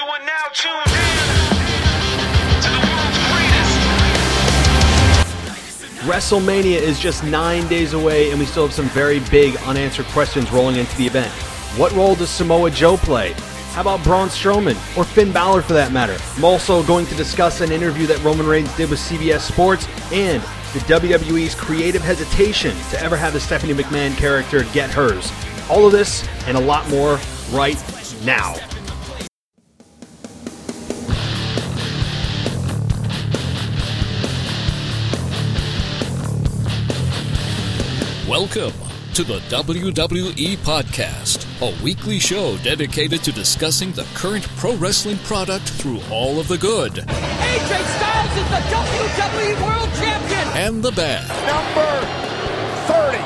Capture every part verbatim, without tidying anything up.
are now tuned in to the world's greatest. WrestleMania is just nine days away, and we still have some very big unanswered questions rolling into the event. What role does Samoa Joe play? How about Braun Strowman, or Finn Balor for that matter? I'm also going to discuss an interview that Roman Reigns did with C B S Sports and the W W E's creative hesitation to ever have the Stephanie McMahon character get hers. All of this and a lot more right now. Welcome to the W W E Podcast, a weekly show dedicated to discussing the current pro wrestling product through all of the good. A J Styles is the W W E World Champion! And the bad. Number thirty.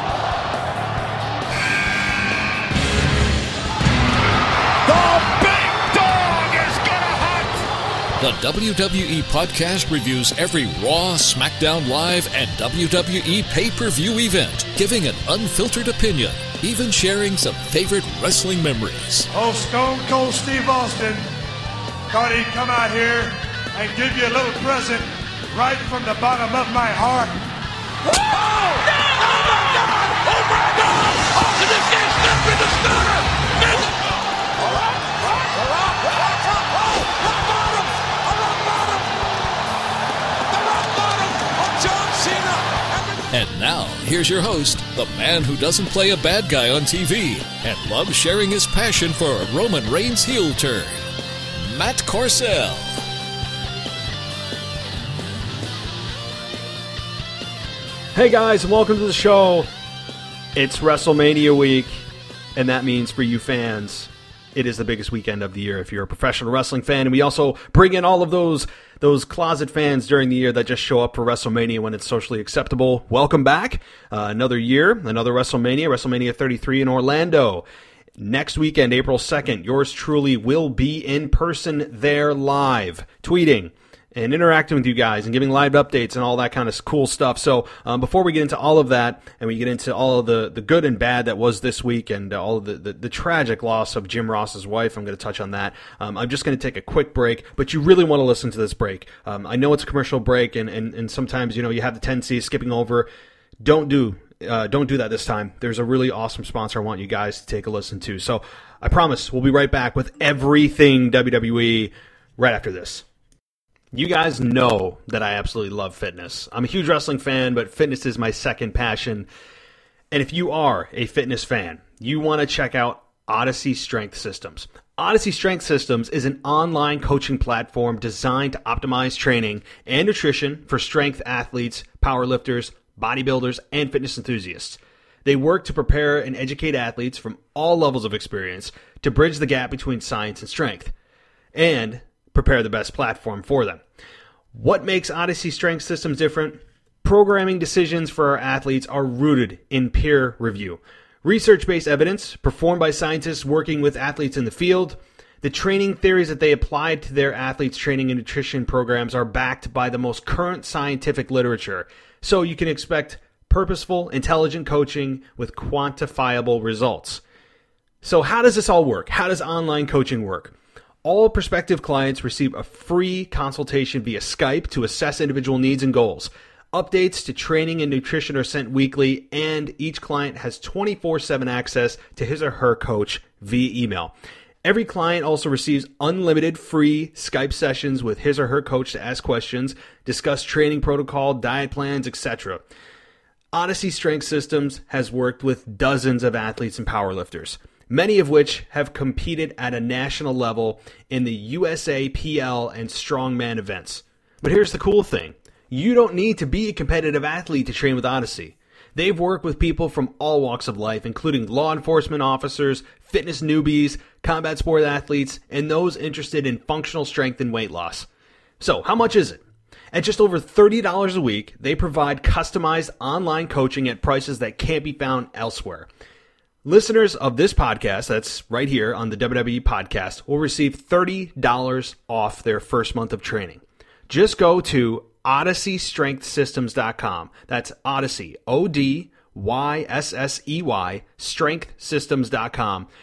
The big dog is gonna hunt! The W W E Podcast reviews every Raw, SmackDown Live, and W W E pay-per-view event, giving an unfiltered opinion, even sharing some favorite wrestling memories. Oh, Stone Cold Steve Austin thought he'd come out here and give you a little present right from the bottom of my heart. Oh! Oh my God! Oh my God! Austin is getting stuck in the stunner! And now, here's your host, the man who doesn't play a bad guy on T V and loves sharing his passion for a Roman Reigns heel turn, Matt Corsell. Hey guys, and welcome to the show. It's WrestleMania week, and that means for you fans, it is the biggest weekend of the year if you're a professional wrestling fan. And we also bring in all of those those closet fans during the year that just show up for WrestleMania when it's socially acceptable. Welcome back. Uh, another year, another WrestleMania, WrestleMania thirty-three in Orlando. Next weekend, April second, yours truly will be in person there live, tweeting and interacting with you guys and giving live updates and all that kind of cool stuff. So um, before we get into all of that and we get into all of the, the good and bad that was this week and uh, all of the, the, the tragic loss of Jim Ross's wife, I'm going to touch on that. Um, I'm just going to take a quick break, but you really want to listen to this break. Um, I know it's a commercial break, and, and, and sometimes, you know, you have the tendency of skipping over. Don't do uh, don't do that this time. There's a really awesome sponsor I want you guys to take a listen to. So I promise we'll be right back with everything W W E right after this. You guys know that I absolutely love fitness. I'm a huge wrestling fan, but fitness is my second passion. And if you are a fitness fan, you want to check out Odyssey Strength Systems. Odyssey Strength Systems is an online coaching platform designed to optimize training and nutrition for strength athletes, powerlifters, bodybuilders, and fitness enthusiasts. They work to prepare and educate athletes from all levels of experience to bridge the gap between science and strength, and prepare the best platform for them. What makes Odyssey Strength Systems different? Programming decisions for our athletes are rooted in peer review. Research-based evidence performed by scientists working with athletes in the field. The training theories that they apply to their athletes' training and nutrition programs are backed by the most current scientific literature. So you can expect purposeful, intelligent coaching with quantifiable results. So how does this all work? How does online coaching work? All prospective clients receive a free consultation via Skype to assess individual needs and goals. Updates to training and nutrition are sent weekly, and each client has twenty-four seven access to his or her coach via email. Every client also receives unlimited free Skype sessions with his or her coach to ask questions, discuss training protocol, diet plans, et cetera. Odyssey Strength Systems has worked with dozens of athletes and powerlifters, many of which have competed at a national level in the U S A P L and strongman events. But here's the cool thing. You don't need to be a competitive athlete to train with Odyssey. They've worked with people from all walks of life, including law enforcement officers, fitness newbies, combat sport athletes, and those interested in functional strength and weight loss. So, how much is it? At just over thirty dollars a week, they provide customized online coaching at prices that can't be found elsewhere. Listeners of this podcast, that's right here on the W W E Podcast, will receive thirty dollars off their first month of training. Just go to odyssey strength systems dot com. That's Odyssey, O D Y S S E Y, strength systems dot com.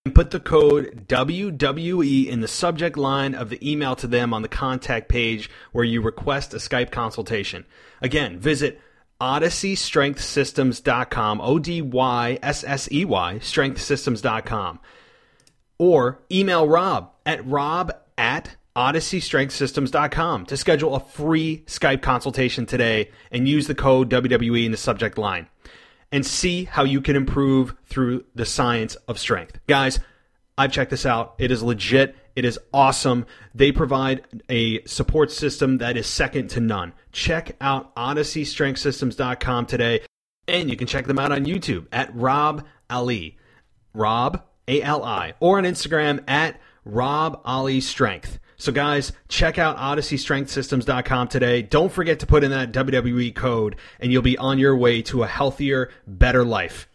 and put the code W W E in the subject line of the email to them on the contact page where you request a Skype consultation. Again, visit Odyssey Strength Systems dot com, O D Y S S E Y, strength systems dot com. Or email Rob at rob at Odyssey Strength Systems dot com to schedule a free Skype consultation today and use the code W W E in the subject line and see how you can improve through the science of strength. Guys, I've checked this out. It is legit. It is awesome. They provide a support system that is second to none. Check out Odyssey Strength Systems dot com today, and you can check them out on YouTube at Rob Ali, Rob, A L I, or on Instagram at Rob Ali Strength. So guys, check out Odyssey Strength Systems dot com today. Don't forget to put in that W W E code, and you'll be on your way to a healthier, better life.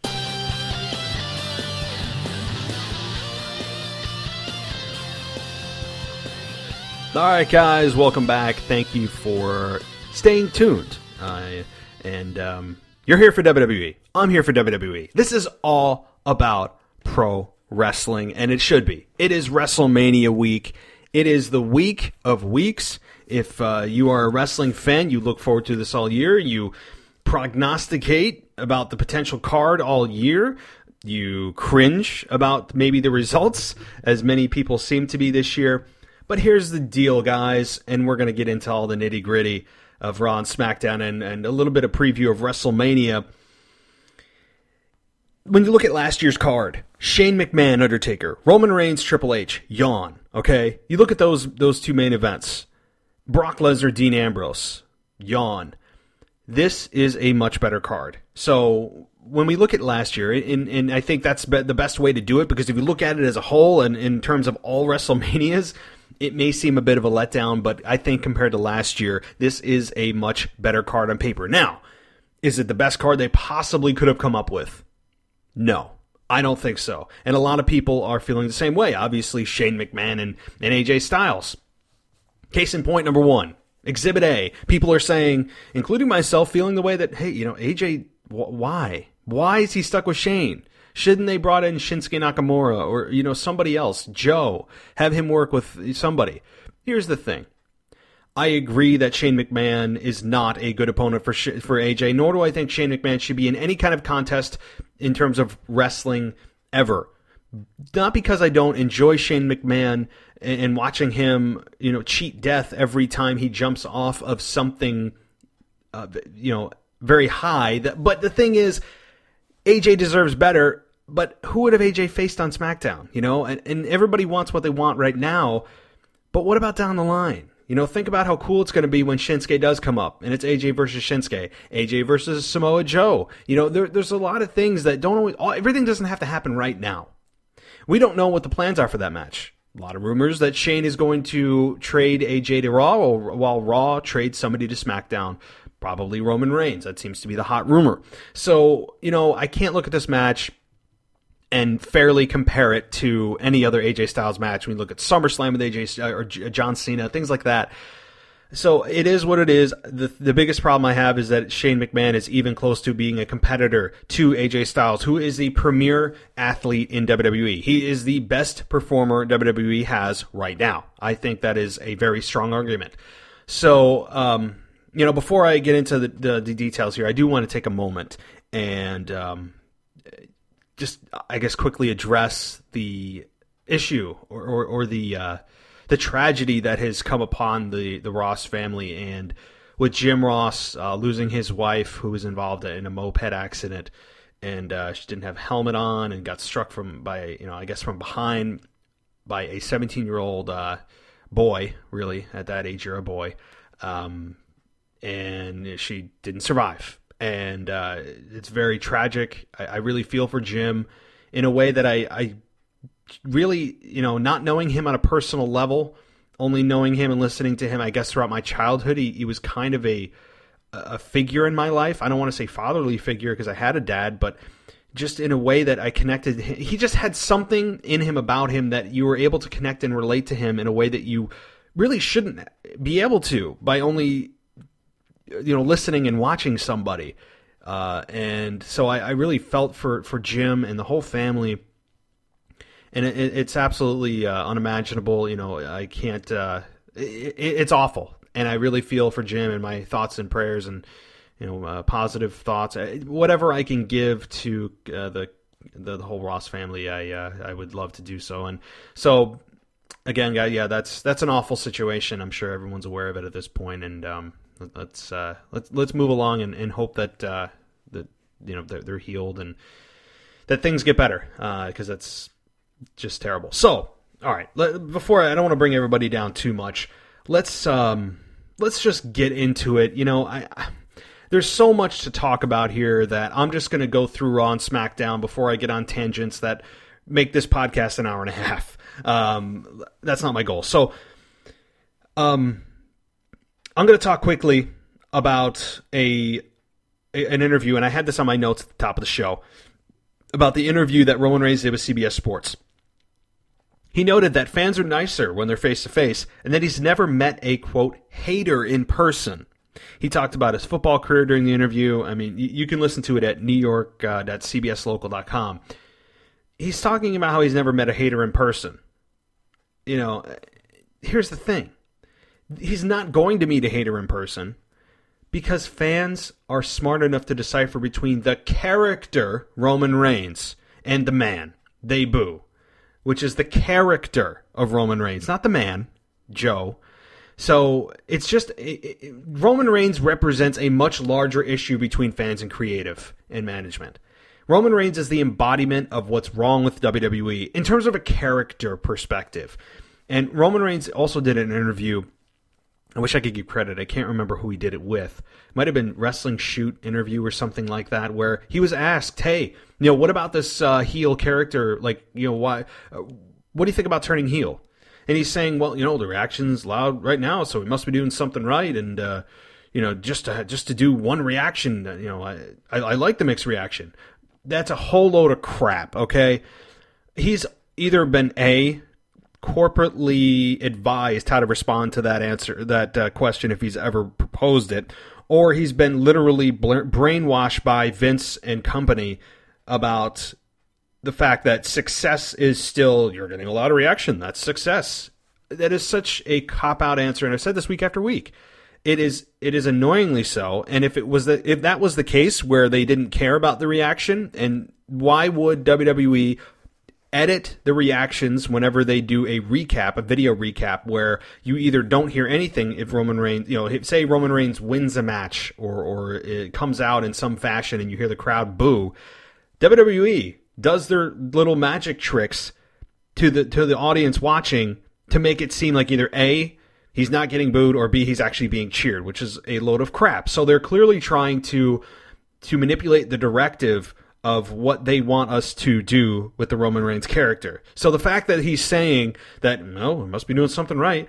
All right, guys, welcome back. Thank you for staying tuned. Uh, and um, you're here for W W E. I'm here for W W E. This is all about pro wrestling, and it should be. It is WrestleMania week. It is the week of weeks. If uh, you are a wrestling fan, you look forward to this all year. You prognosticate about the potential card all year. You cringe about maybe the results, as many people seem to be this year. But here's the deal, guys, and we're going to get into all the nitty-gritty of Raw and SmackDown and, and a little bit of preview of WrestleMania. When you look at last year's card, Shane McMahon, Undertaker, Roman Reigns, Triple H, yawn, okay? You look at those those two main events, Brock Lesnar, Dean Ambrose, yawn. This is a much better card. So when we look at last year, and, and I think that's be- the best way to do it, because if you look at it as a whole and in terms of all WrestleManias, it may seem a bit of a letdown, but I think compared to last year, this is a much better card on paper. Now, is it the best card they possibly could have come up with? No, I don't think so. And a lot of people are feeling the same way. Obviously, Shane McMahon and, and A J Styles. Case in point number one, Exhibit A. People are saying, including myself, feeling the way that, hey, you know, A J, wh- why? Why is he stuck with Shane? Shouldn't they brought in Shinsuke Nakamura or, you know, somebody else, Joe, have him work with somebody? Here's the thing. I agree that Shane McMahon is not a good opponent for Sh- for A J, nor do I think Shane McMahon should be in any kind of contest in terms of wrestling ever. Not because I don't enjoy Shane McMahon and, and watching him, you know, cheat death every time he jumps off of something, uh, you know, very high. But the thing is, A J deserves better, but who would have A J faced on SmackDown? You know, and, and everybody wants what they want right now, but what about down the line? You know, think about how cool it's going to be when Shinsuke does come up, and it's A J versus Shinsuke, A J versus Samoa Joe. You know, there, there's a lot of things that don't always, all, everything doesn't have to happen right now. We don't know what the plans are for that match. A lot of rumors that Shane is going to trade A J to Raw, while, while Raw trades somebody to SmackDown. Probably Roman Reigns. That seems to be the hot rumor. So, you know, I can't look at this match and fairly compare it to any other A J Styles match. When you look at SummerSlam with A J or John Cena, things like that. So it is what it is. The, the biggest problem I have is that Shane McMahon is even close to being a competitor to A J Styles, who is the premier athlete in W W E. He is the best performer W W E has right now. I think that is a very strong argument. So, um, you know, before I get into the, the, the details here, I do want to take a moment and um, just, I guess, quickly address the issue or, or, or the uh, the tragedy that has come upon the, the Ross family, and with Jim Ross uh, losing his wife, who was involved in a moped accident, and uh, she didn't have a helmet on and got struck from by, you know, I guess from behind by a seventeen-year-old uh, boy, really, at that age you're a boy, um, and she didn't survive. And uh, it's very tragic. I, I really feel for Jim in a way that I, I really, you know, not knowing him on a personal level, only knowing him and listening to him, I guess, throughout my childhood, he, he was kind of a a figure in my life. I don't want to say fatherly figure because I had a dad, but just in a way that I connected. He just had something in him about him that you were able to connect and relate to him in a way that you really shouldn't be able to by only, you know, listening and watching somebody. Uh, and so I, I really felt for, for Jim and the whole family. and it, it's absolutely uh, unimaginable. You know, I can't. Uh, it, it's awful, and I really feel for Jim. And my thoughts and prayers, and you know, uh, positive thoughts, whatever I can give to uh, the, the the whole Ross family, I uh, I would love to do so. And so, again, guys, yeah, that's that's an awful situation. I'm sure everyone's aware of it at this point, and um, let's uh, let's let's move along and, and hope that uh, that you know they're, they're healed and that things get better, because uh, that's just terrible. So, all right, let, before I don't want to bring everybody down too much, let's um, let's just get into it. You know, I. I There's so much to talk about here that I'm just going to go through Raw and SmackDown before I get on tangents that make this podcast an hour and a half. Um, that's not my goal. So um, I'm going to talk quickly about a, a an interview, and I had this on my notes at the top of the show, about the interview that Roman Reigns did with C B S Sports. He noted that fans are nicer when they're face-to-face, and that he's never met a, quote, hater in person. He talked about his football career during the interview. I mean, you can listen to it at new york dot c b s local dot com. He's talking about how he's never met a hater in person. You know, here's the thing. He's not going to meet a hater in person because fans are smart enough to decipher between the character, Roman Reigns, and the man, they boo, which is the character of Roman Reigns, not the man, Joe. So it's just it, it, Roman Reigns represents a much larger issue between fans and creative and management. Roman Reigns is the embodiment of what's wrong with W W E in terms of a character perspective. And Roman Reigns also did an interview. I wish I could give credit. I can't remember who he did it with. It might have been Wrestling Shoot interview or something like that, where he was asked, "Hey, you know, what about this uh, heel character? Like, you know, why? Uh, what do you think about turning heel?" And he's saying, well, you know, the reaction's loud right now, so we must be doing something right. And, uh, you know, just to, just to do one reaction, you know, I, I, I like the mixed reaction. That's a whole load of crap, okay? He's either been, A, corporately advised how to respond to that answer, that uh, question if he's ever proposed it, or he's been literally brainwashed by Vince and company about the fact that success is still, you're getting a lot of reaction, that's success. That is such a cop-out answer, and I've said this week after week. It is it is annoyingly so, and if it was the, if that was the case where they didn't care about the reaction, and why would W W E edit the reactions whenever they do a recap, a video recap, where you either don't hear anything if Roman Reigns, you know, say Roman Reigns wins a match, or, or it comes out in some fashion and you hear the crowd boo. W W E does their little magic tricks to the to the audience watching to make it seem like either A, he's not getting booed, or B, he's actually being cheered, which is a load of crap. So they're clearly trying to to manipulate the directive of what they want us to do with the Roman Reigns character. So the fact that he's saying that, no, we must be doing something right,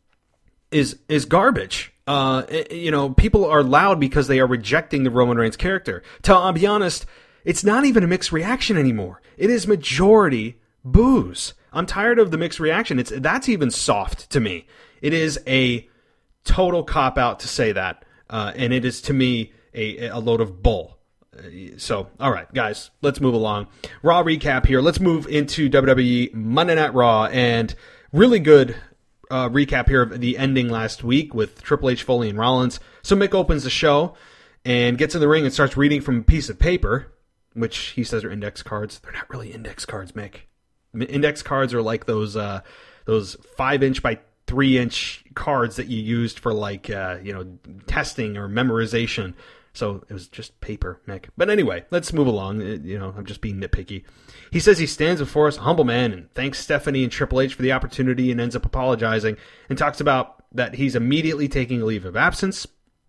is is garbage. Uh, you know, people are loud because they are rejecting the Roman Reigns character. To I'll be honest, it's not even a mixed reaction anymore. It is majority boos. I'm tired of the mixed reaction. It's that's even soft to me. It is a total cop-out to say that. Uh, and it is, to me, a, a load of bull. Uh, so, all right, guys, let's move along. Raw recap here. Let's move into W W E Monday Night Raw. And really good uh, recap here of the ending last week with Triple H, Foley, and Rollins. So Mick opens the show and gets in the ring and starts reading from a piece of paper, which he says are index cards. They're not really index cards, Mick. Index cards are like those uh, those five inch by three inch cards that you used for like uh, you know testing or memorization. So it was just paper, Mick. But anyway, let's move along. It, you know, I'm just being nitpicky. He says he stands before us, a humble man, and thanks Stephanie and Triple H for the opportunity, and ends up apologizing and talks about that he's immediately taking a leave of absence,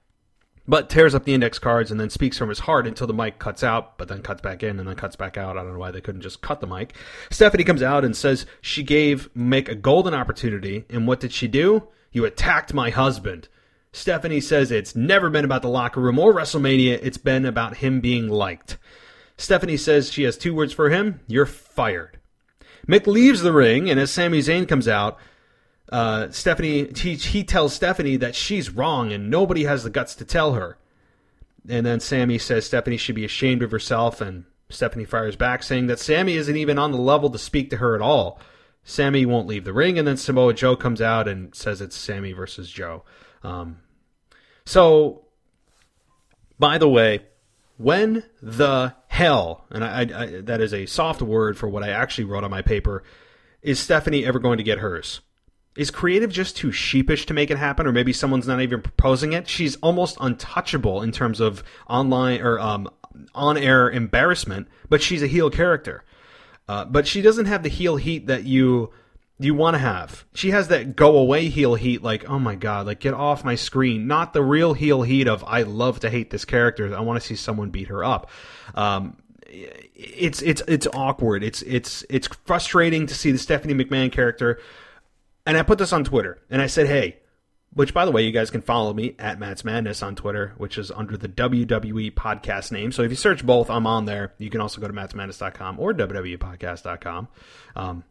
but tears up the index cards and then speaks from his heart until the mic cuts out, but then cuts back in and then cuts back out. I don't know why they couldn't just cut the mic. Stephanie comes out and says she gave Mick a golden opportunity, and what did she do? You attacked my husband. Stephanie says it's never been about the locker room or WrestleMania. It's been about him being liked. Stephanie says she has two words for him. You're fired. Mick leaves the ring, and as Sami Zayn comes out, uh, Stephanie he, he tells Stephanie that she's wrong and nobody has the guts to tell her. And then Sami says Stephanie should be ashamed of herself, and Stephanie fires back, saying that Sami isn't even on the level to speak to her at all. Sami won't leave the ring, and then Samoa Joe comes out and says it's Sami versus Joe. Um, so, by the way, when the hell, and I, I, I, that is a soft word for what I actually wrote on my paper, is Stephanie ever going to get hers? Is creative just too sheepish to make it happen, or maybe someone's not even proposing it? She's almost untouchable in terms of online or um, on-air embarrassment, but she's a heel character. Uh, but she doesn't have the heel heat that you you want to have. She has that go-away heel heat, like, oh my god, like, get off my screen. Not the real heel heat of, I love to hate this character, I want to see someone beat her up. Um, it's it's it's awkward. It's it's it's frustrating to see the Stephanie McMahon character. And I put this on Twitter, and I said, hey, which, by the way, you guys can follow me at Matt's Madness on Twitter, which is under the W W E podcast name. So if you search both, I'm on there. You can also go to matts madness dot com or w w e podcast dot com. Um,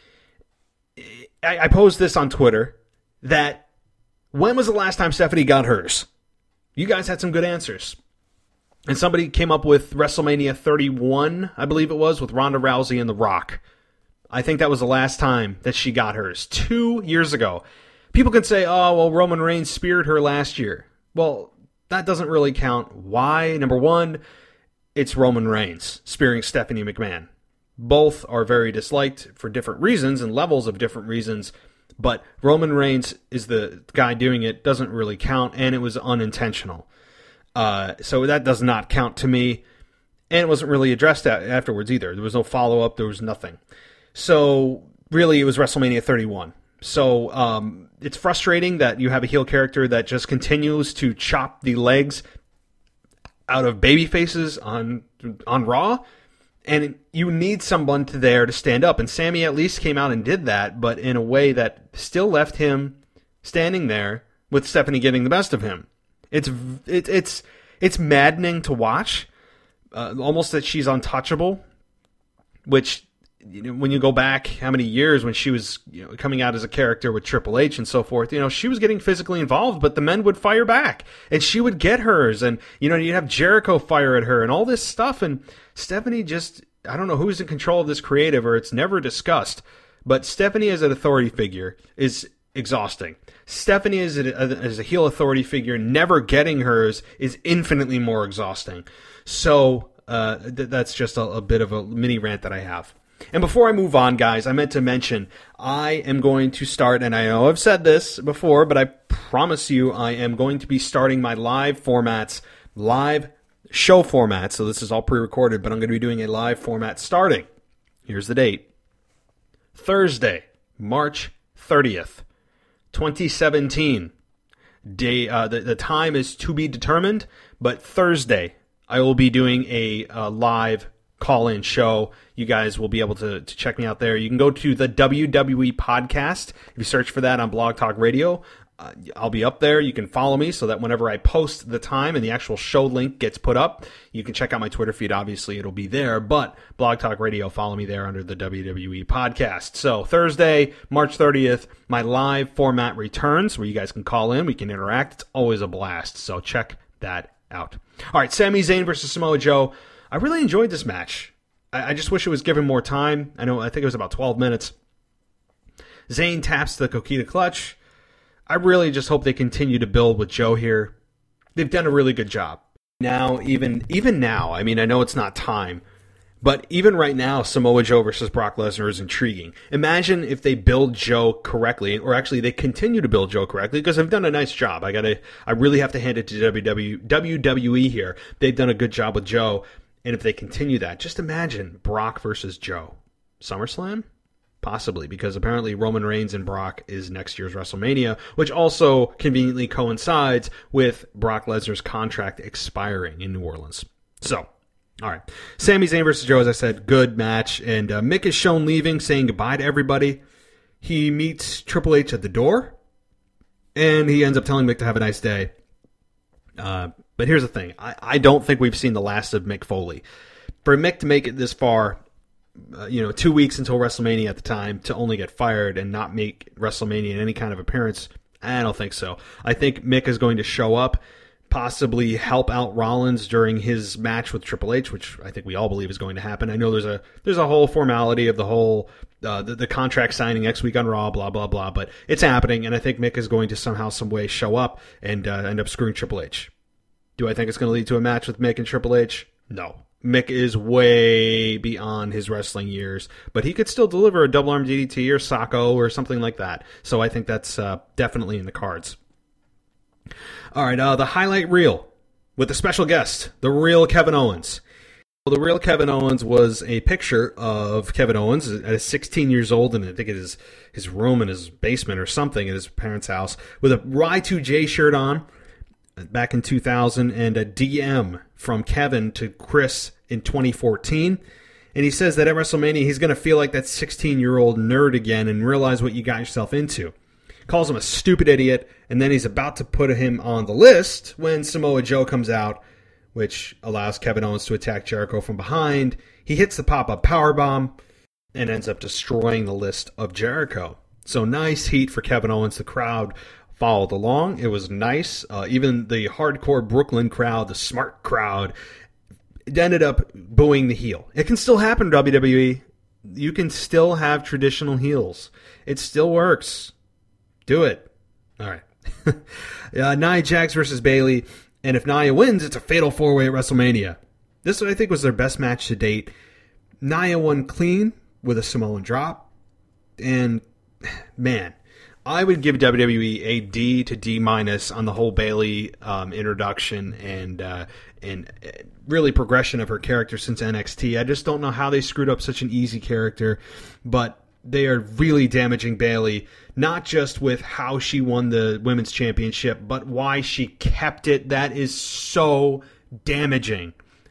I, I posed this on Twitter, that when was the last time Stephanie got hers? You guys had some good answers. And somebody came up with WrestleMania thirty-one, I believe it was, with Ronda Rousey and The Rock. I think that was the last time that she got hers, two years ago. People can say, oh, well, Roman Reigns speared her last year. Well, that doesn't really count. Why? Number one, it's Roman Reigns spearing Stephanie McMahon. Both are very disliked for different reasons and levels of different reasons, but Roman Reigns is the guy doing it, doesn't really count, and it was unintentional. Uh, so that does not count to me, and it wasn't really addressed afterwards either. There was no follow-up, there was nothing. So, really, it was WrestleMania thirty-one. So, um, it's frustrating that you have a heel character that just continues to chop the legs out of baby faces on on Raw, and you need someone to there to stand up. And Sami at least came out and did that, but in a way that still left him standing there with Stephanie getting the best of him. It's it, it's it's maddening to watch, uh, almost that she's untouchable, which, you know, when you go back how many years when she was, you know, coming out as a character with Triple H and so forth, you know, she was getting physically involved, but the men would fire back and she would get hers, and, you know, you'd have Jericho fire at her and all this stuff, and Stephanie just, I don't know who's in control of this creative, or it's never discussed, but Stephanie as an authority figure is exhausting. Stephanie as a, as a heel authority figure never getting hers is infinitely more exhausting. So uh, th- that's just a, a bit of a mini rant that I have. And before I move on, guys, I meant to mention, I am going to start, and I know I've said this before, but I promise you I am going to be starting my live formats, live show formats, so this is all pre-recorded, but I'm going to be doing a live format starting. Here's the date. Thursday, March thirtieth, twenty seventeen. Day, uh, the, the time is to be determined, but Thursday, I will be doing a, a live call-in show. You guys will be able to, to check me out there. You can go to the W W E podcast. If you search for that on Blog Talk Radio, uh, I'll be up there. You can follow me so that whenever I post the time and the actual show link gets put up, you can check out my Twitter feed. Obviously, it'll be there, but Blog Talk Radio, follow me there under the W W E podcast. So Thursday, March thirtieth, my live format returns where you guys can call in. We can interact. It's always a blast, so check that out. All right, Sami Zayn versus Samoa Joe. I really enjoyed this match. I, I just wish it was given more time. I know, I think it was about twelve minutes. Zayn taps the Coquina Clutch. I really just hope they continue to build with Joe here. They've done a really good job. Now, even even now, I mean, I know it's not time, but even right now, Samoa Joe versus Brock Lesnar is intriguing. Imagine if they build Joe correctly, or actually they continue to build Joe correctly, because they've done a nice job. I gotta, I really have to hand it to W W E here. They've done a good job with Joe, and if they continue that, just imagine Brock versus Joe. SummerSlam? Possibly, because apparently Roman Reigns and Brock is next year's WrestleMania, which also conveniently coincides with Brock Lesnar's contract expiring in New Orleans. So, all right. Sami Zayn versus Joe, as I said, good match. And uh, Mick is shown leaving, saying goodbye to everybody. He meets Triple H at the door, and he ends up telling Mick to have a nice day. Uh, but here's the thing. I, I don't think we've seen the last of Mick Foley. For Mick to make it this far, Uh, you know, two weeks until WrestleMania at the time, to only get fired and not make WrestleMania in any kind of appearance, I don't think so. I think Mick is going to show up, possibly help out Rollins during his match with Triple H, which I think we all believe is going to happen. I know there's a there's a whole formality of the whole uh, the, the contract signing next week on Raw, blah blah blah, but it's happening, and I think Mick is going to somehow, some way show up and uh, end up screwing Triple H. Do I think it's going to lead to a match with Mick and Triple H? No. Mick is way beyond his wrestling years, but he could still deliver a double arm D D T or Socko or something like that. So I think that's uh, definitely in the cards. All right, uh, the highlight reel with a special guest, the real Kevin Owens. Well, the real Kevin Owens was a picture of Kevin Owens at sixteen years old, and I think it is his room in his basement or something at his parents' house, with a Y two J shirt on back in two thousand, and a D M from Kevin to Chris in twenty fourteen. And he says that at WrestleMania, he's going to feel like that sixteen-year-old nerd again and realize what you got yourself into. Calls him a stupid idiot, and then he's about to put him on the list when Samoa Joe comes out, which allows Kevin Owens to attack Jericho from behind. He hits the pop-up powerbomb and ends up destroying the list of Jericho. So nice heat for Kevin Owens. The crowd followed along. It was nice. Uh, even the hardcore Brooklyn crowd, the smart crowd, it ended up booing the heel. It can still happen in W W E. You can still have traditional heels. It still works. Do it. All right. uh, Nia Jax versus Bayley. And if Nia wins, it's a fatal four-way at WrestleMania. This, I think, was their best match to date. Nia won clean with a Samoan drop. And, man, I would give W W E a D to D minus on the whole Bayley um, introduction and uh, and really progression of her character since N X T. I just don't know how they screwed up such an easy character, but they are really damaging Bayley, not just with how she won the women's championship, but why she kept it. That is so damaging.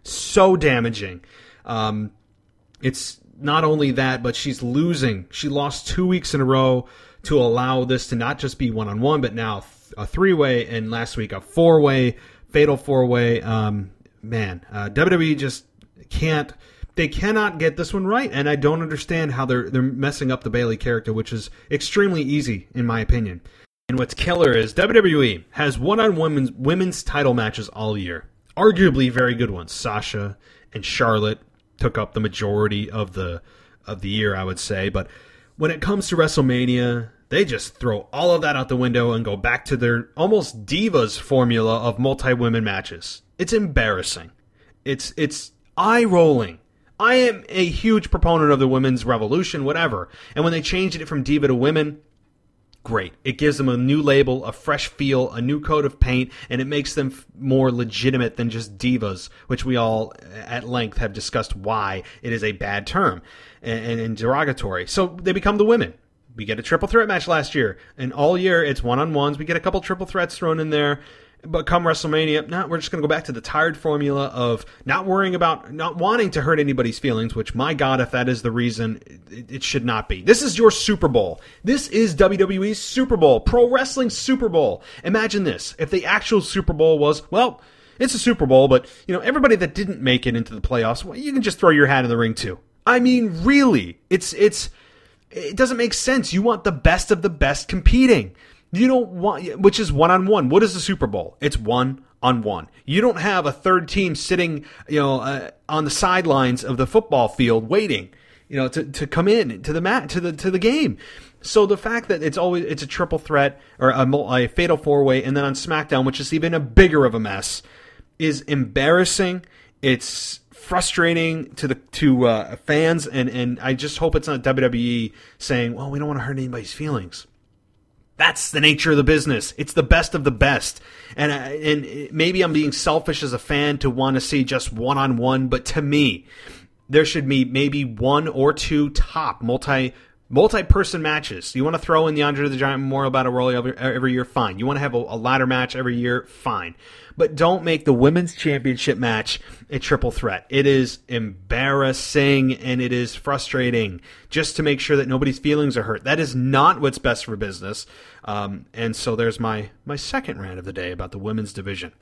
So damaging. Um, it's not only that, but she's losing. She lost two weeks in a row to allow this to not just be one-on-one, but now a three-way, and last week a four-way, fatal four-way. Um, man, uh, W W E just can't. They cannot get this one right, and I don't understand how they're they're messing up the Bayley character, which is extremely easy, in my opinion. And what's killer is W W E has one-on-one women's, women's title matches all year. Arguably very good ones. Sasha and Charlotte took up the majority of the of the year, I would say. But when it comes to WrestleMania, they just throw all of that out the window and go back to their almost divas formula of multi-women matches. It's embarrassing. It's it's eye-rolling. I am a huge proponent of the women's revolution, whatever. And when they changed it from diva to women, great. It gives them a new label, a fresh feel, a new coat of paint, and it makes them f- more legitimate than just divas, which we all at length have discussed why it is a bad term and, and, and derogatory. So they become the women. We get a triple threat match last year, and all year it's one-on-ones. We get a couple triple threats thrown in there. But come WrestleMania, no, we're just going to go back to the tired formula of not worrying about, not wanting to hurt anybody's feelings, which, my God, if that is the reason, it, it should not be. This is your Super Bowl. This is W W E's Super Bowl, Pro Wrestling Super Bowl. Imagine this. If the actual Super Bowl was, well, it's a Super Bowl, but, you know, everybody that didn't make it into the playoffs, well, you can just throw your hat in the ring, too. I mean, really, it's, it's, it doesn't make sense. You want the best of the best competing. You don't want, which is one-on-one. What is the Super Bowl? It's one-on-one. You don't have a third team sitting, you know, uh, on the sidelines of the football field waiting, you know, to, to come in to the mat to the to the game. So the fact that it's always it's a triple threat or a, a fatal four-way, and then on SmackDown, which is even a bigger of a mess, is embarrassing. It's frustrating to the to uh, fans, and and I just hope it's not W W E saying, well, we don't want to hurt anybody's feelings. That's the nature of the business. It's the best of the best. And and maybe I'm being selfish as a fan to want to see just one-on-one, but to me, there should be maybe one or two top multi, multi-person matches. You want to throw in the Andre the Giant Memorial Battle Royal every, every year? Fine. You want to have a, a ladder match every year? Fine. But don't make the Women's Championship match a triple threat. It is embarrassing and it is frustrating just to make sure that nobody's feelings are hurt. That is not what's best for business. Um, and so there's my, my second rant of the day about the women's division.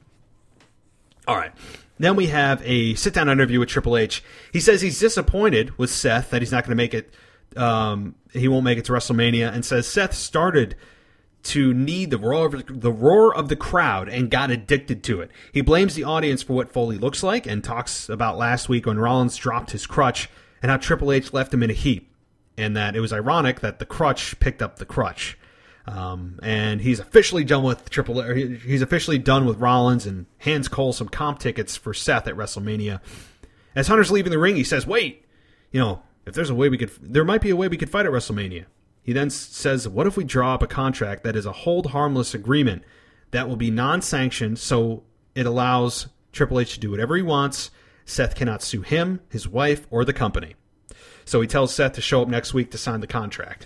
All right. Then we have a sit-down interview with Triple H. He says he's disappointed with Seth that he's not going to make it. Um, he won't make it to WrestleMania, and says Seth started to need the roar of the roar of the crowd and got addicted to it. He blames the audience for what Foley looks like and talks about last week when Rollins dropped his crutch and how Triple H left him in a heap, and that it was ironic that the crutch picked up the crutch. Um, and he's officially done with Triple H. He's officially done with Rollins and hands Cole some comp tickets for Seth at WrestleMania. As Hunter's leaving the ring, he says, "Wait, you know, if there's a way we could, there might be a way we could fight at WrestleMania." He then says, "What if we draw up a contract that is a hold harmless agreement that will be non-sanctioned, so it allows Triple H to do whatever he wants. Seth cannot sue him, his wife, or the company." So he tells Seth to show up next week to sign the contract.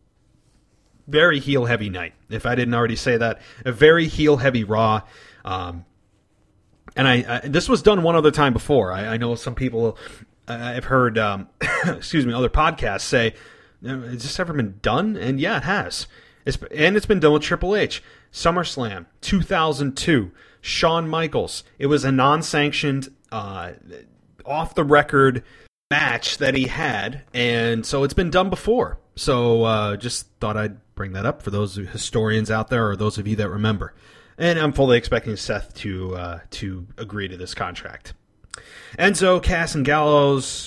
Very heel-heavy night, if I didn't already say that. A very heel-heavy Raw. Um, and I, I this was done one other time before. I, I know some people, uh, I've heard, um, excuse me, other podcasts say, has this ever been done? And yeah, it has. It's, and it's been done with Triple H. SummerSlam, two thousand two, Shawn Michaels. It was a non-sanctioned, uh, off-the-record match that he had, and so it's been done before. So uh, just thought I'd bring that up for those historians out there or those of you that remember. And I'm fully expecting Seth to uh, to agree to this contract. Enzo, Cass, and Gallows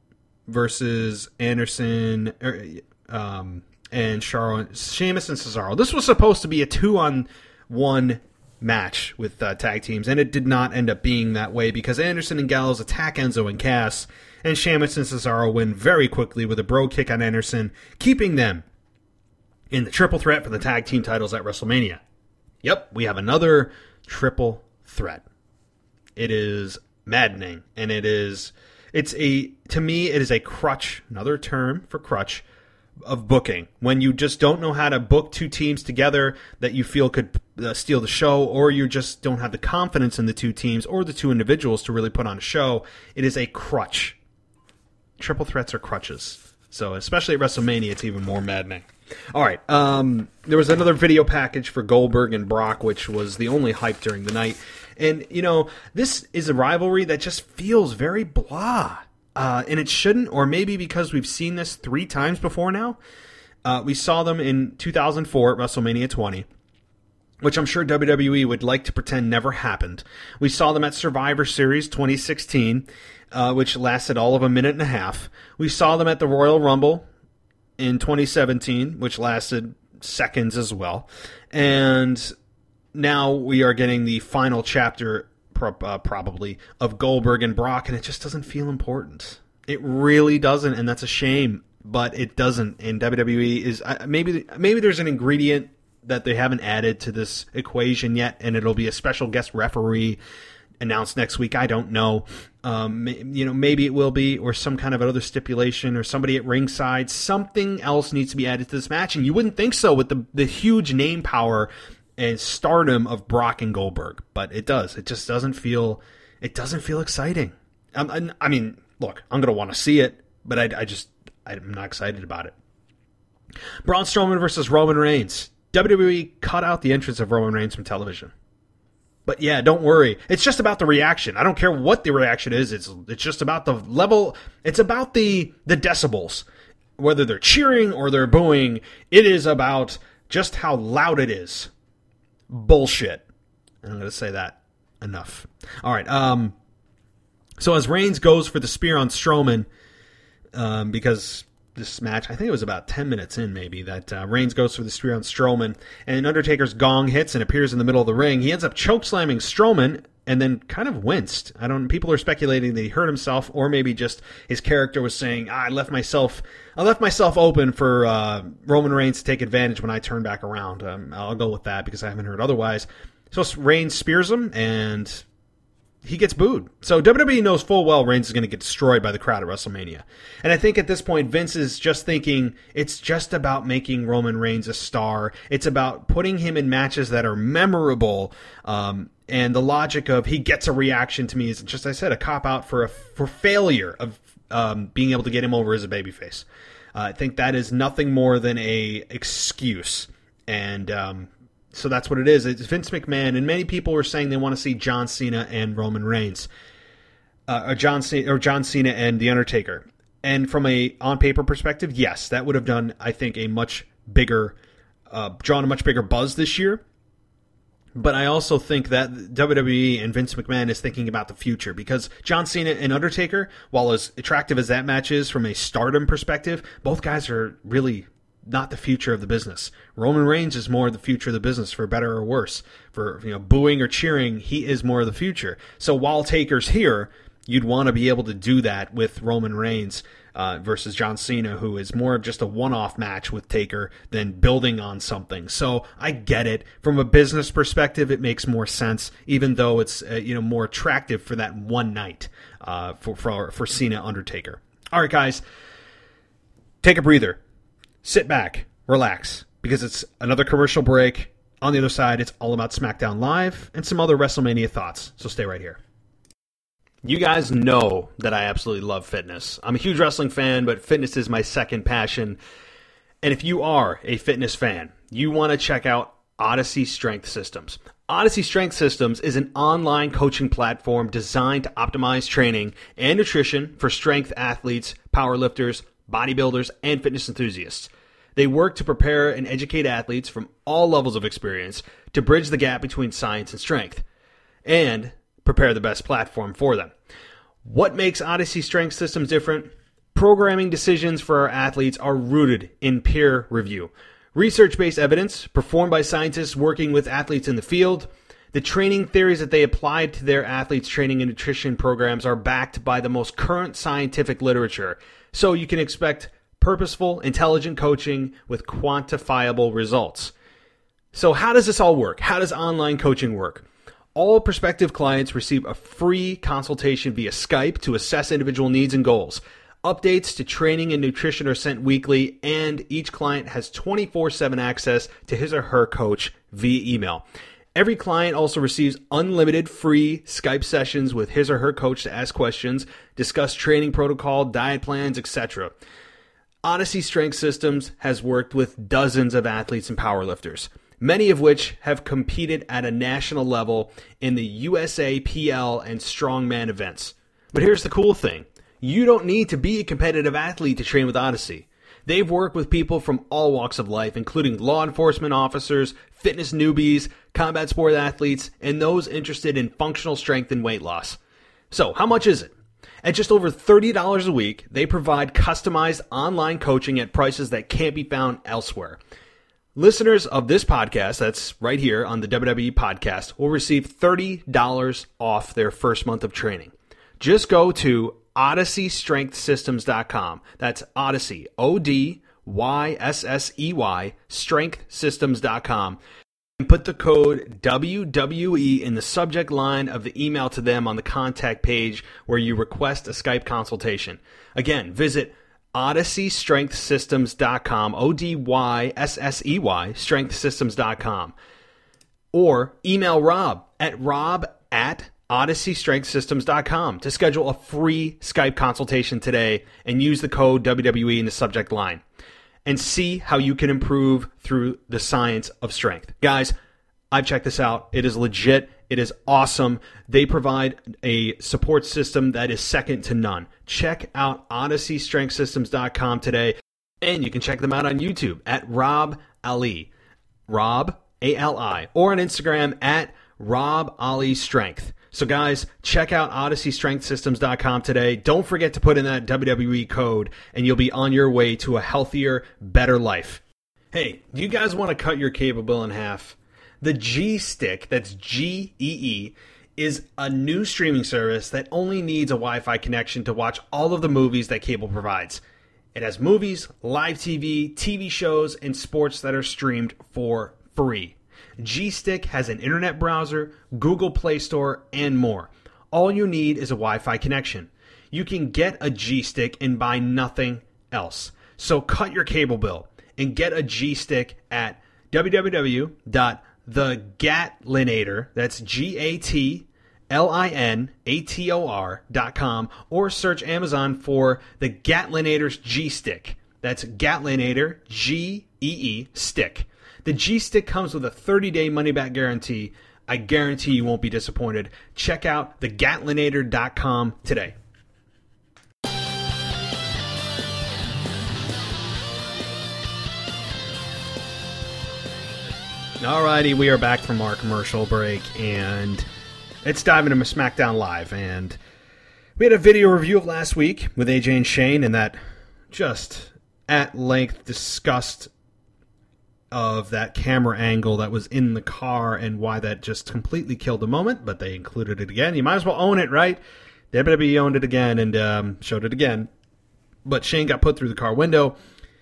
versus Anderson er, um, and Charo, Sheamus and Cesaro. This was supposed to be a two-on-one match with uh, tag teams, and it did not end up being that way because Anderson and Gallows attack Enzo and Cass, and Sheamus and Cesaro win very quickly with a bro kick on Anderson, keeping them in the triple threat for the tag team titles at WrestleMania. Yep, we have another triple threat. It is maddening, and it is, it's a, to me, it is a crutch, another term for crutch, of booking. When you just don't know how to book two teams together that you feel could uh, steal the show, or you just don't have the confidence in the two teams or the two individuals to really put on a show, it is a crutch. Triple threats are crutches. So especially at WrestleMania, it's even more maddening. All right, um, there was another video package for Goldberg and Brock, which was the only hype during the night. And, you know, this is a rivalry that just feels very blah. Uh, and it shouldn't, or maybe because we've seen this three times before now. Uh, we saw them in two thousand four at WrestleMania twenty, which I'm sure W W E would like to pretend never happened. We saw them at Survivor Series twenty sixteen, uh, which lasted all of a minute and a half. We saw them at the Royal Rumble in twenty seventeen, which lasted seconds as well. And now we are getting the final chapter, pro- uh, probably, of Goldberg and Brock, and it just doesn't feel important. It really doesn't, and that's a shame, but it doesn't. And W W E is, uh, maybe maybe there's an ingredient that they haven't added to this equation yet, and it'll be a special guest referee announced next week. I don't know. Um, you know, maybe it will be, or some kind of other stipulation, or somebody at ringside. Something else needs to be added to this match, and you wouldn't think so with the the huge name power and stardom of Brock and Goldberg, but it does. It just doesn't feel. It doesn't feel exciting. Um, I mean, look, I'm gonna want to see it, but I, I just I'm not excited about it. Braun Strowman versus Roman Reigns. W W E cut out the entrance of Roman Reigns from television. But yeah, don't worry. It's just about the reaction. I don't care what the reaction is. It's it's just about the level. It's about the the decibels. Whether they're cheering or they're booing, it is about just how loud it is. Bullshit. And I'm going to say that enough. All right. Um. So as Reigns goes for the spear on Strowman, um, because this match, I think it was about ten minutes in maybe, that uh, Reigns goes for the spear on Strowman, and Undertaker's gong hits and appears in the middle of the ring. He ends up chokeslamming Strowman and then kind of winced. I don't. People are speculating that he hurt himself, or maybe just his character was saying, ah, "I left myself, I left myself open for uh, Roman Reigns to take advantage when I turn back around." Um, I'll go with that because I haven't heard otherwise. So Reigns spears him, and he gets booed. So W W E knows full well Reigns is going to get destroyed by the crowd at WrestleMania. And I think at this point, Vince is just thinking it's just about making Roman Reigns a star. It's about putting him in matches that are memorable. Um, and the logic of he gets a reaction to me is just, I said, a cop-out for a for failure of um, being able to get him over as a babyface. Uh, I think that is nothing more than a excuse. And um So that's what it is. It's Vince McMahon, and many people were saying they want to see John Cena and Roman Reigns, uh, or John Cena, or John Cena and The Undertaker. And from a on paper perspective, yes, that would have done, I think, a much bigger uh, drawn a much bigger buzz this year. But I also think that W W E and Vince McMahon is thinking about the future, because John Cena and Undertaker, while as attractive as that match is from a stardom perspective, both guys are really not the future of the business. Roman Reigns is more the future of the business, for better or worse. For, you know, booing or cheering, he is more of the future. So while Taker's here, you'd want to be able to do that with Roman Reigns uh, versus John Cena, who is more of just a one-off match with Taker than building on something. So I get it. From a business perspective, it makes more sense, even though it's uh, you know more attractive for that one night uh, for, for, for Cena Undertaker. All right, guys, take a breather. Sit back, relax, because it's another commercial break. On the other side, it's all about SmackDown Live and some other WrestleMania thoughts. So stay right here. You guys know that I absolutely love fitness. I'm a huge wrestling fan, but fitness is my second passion. And if you are a fitness fan, you want to check out Odyssey Strength Systems. Odyssey Strength Systems is an online coaching platform designed to optimize training and nutrition for strength athletes, powerlifters, bodybuilders, and fitness enthusiasts. They work to prepare and educate athletes from all levels of experience to bridge the gap between science and strength, and prepare the best platform for them. What makes Odyssey Strength Systems different? Programming decisions for our athletes are rooted in peer review. Research-based evidence performed by scientists working with athletes in the field. The training theories that they apply to their athletes' training and nutrition programs are backed by the most current scientific literature. So you can expect purposeful, intelligent coaching with quantifiable results. So how does this all work? How does online coaching work? All prospective clients receive a free consultation via Skype to assess individual needs and goals. Updates to training and nutrition are sent weekly, and each client has twenty-four seven access to his or her coach via email. Every client also receives unlimited free Skype sessions with his or her coach to ask questions, discuss training protocol, diet plans, et cetera. Odyssey Strength Systems has worked with dozens of athletes and powerlifters, many of which have competed at a national level in the U S A P L and strongman events. But here's the cool thing. You don't need to be a competitive athlete to train with Odyssey. They've worked with people from all walks of life, including law enforcement officers, fitness newbies, combat sport athletes, and those interested in functional strength and weight loss. So, how much is it? At just over thirty dollars a week, they provide customized online coaching at prices that can't be found elsewhere. Listeners of this podcast, that's right here on the W W E podcast, will receive thirty dollars off their first month of training. Just go to odyssey strength systems dot com. That's Odyssey, O D Y S S E Y, strength systems dot com. And put the code W W E in the subject line of the email to them on the contact page where you request a Skype consultation. Again, visit odyssey strength systems dot com, O D Y S S E Y, strength systems dot com. Or email Rob at rob at odyssey strength systems dot com to schedule a free Skype consultation today and use the code W W E in the subject line. And see how you can improve through the science of strength. Guys, I've checked this out. It is legit. It is awesome. They provide a support system that is second to none. Check out odyssey strength systems dot com today. And you can check them out on YouTube at Rob Ali. Rob, A L I. Or on Instagram at Rob Ali Strength. So guys, check out odyssey strength systems dot com today. Don't forget to put in that W W E code, and you'll be on your way to a healthier, better life. Hey, do you guys want to cut your cable bill in half? The G-Stick, that's G E E, is a new streaming service that only needs a Wi-Fi connection to watch all of the movies that cable provides. It has movies, live T V, T V shows, and sports that are streamed for free. G-Stick has an internet browser, Google Play Store, and more. All you need is a Wi-Fi connection. You can get a G-Stick and buy nothing else. So cut your cable bill and get a G-Stick at w w w dot the gatlinator, that's G A T L I N A T O R dot com, or search Amazon for the Gatlinator's G-Stick. That's Gatlinator, G E E, stick. The G-Stick comes with a thirty-day money-back guarantee. I guarantee you won't be disappointed. Check out the gatlinator dot com today. Alrighty, we are back from our commercial break, and it's diving into SmackDown Live, and we had a video review of last week with A J and Shane, and that just at length discussed of that camera angle that was in the car and why that just completely killed the moment, but they included it again. You might as well own it, right? W W E owned it again and um, showed it again, but Shane got put through the car window.